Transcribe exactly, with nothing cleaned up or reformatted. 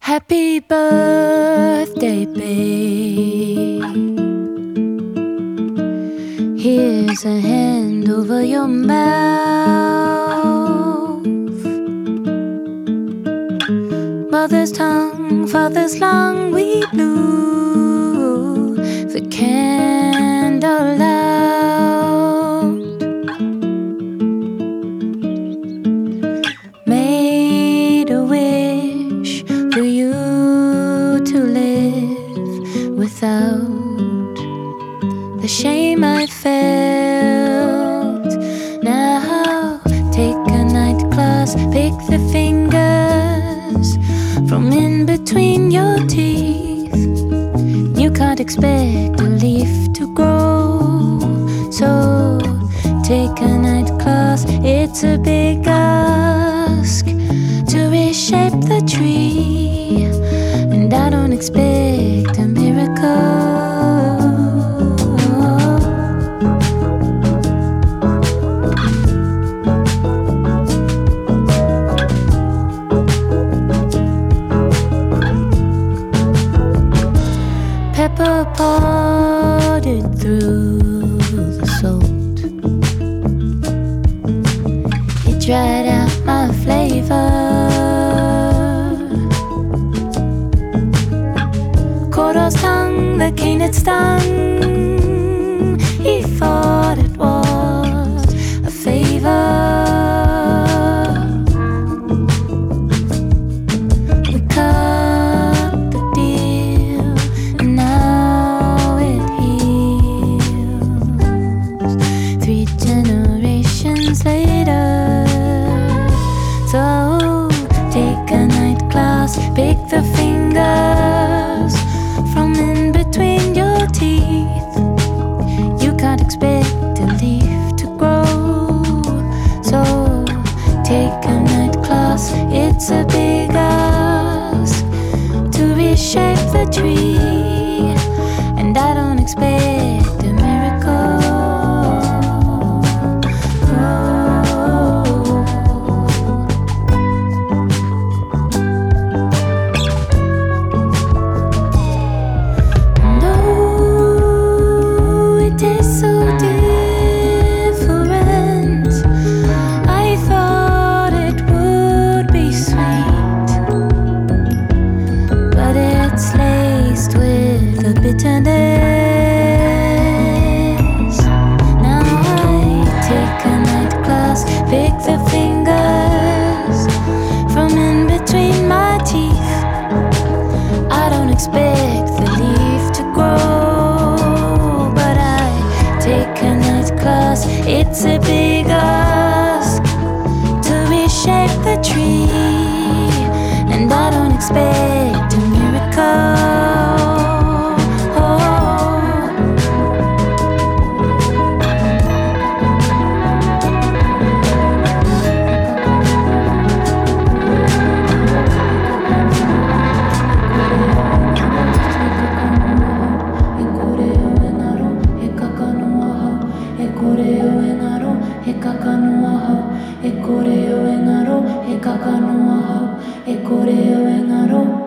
Happy birthday, babe. Here's a hand over your mouth. Mother's tongue, father's lung, we blew the candle out. Made a wish for you to live without the shame I felt. Now take a night class, pick the fingers from in between your teeth. You can't expect a leaf to grow, so take a night class. It's a big ask to reshape the tree, and I don't expect a miracle. Pepper parted through the salt. It dried out my flavor. Cordo's tongue, the cane had stung. He thought it was a favor. We cut the deal, and now it heals. Three generations later. So take a night class, pick the fingers from in between your teeth. You can't expect a leaf to grow, so take a night class. It's a big ask to reshape the tree, and I don't expect a miracle. Bitterness. Now I take a night class, pick the fingers from in between my teeth. I don't expect the leaf to grow, but I take a night class. It's a big ask to reshape the tree, and I don't expect a miracle. E kore o engaro, e kaka no aha, e kore o engaro.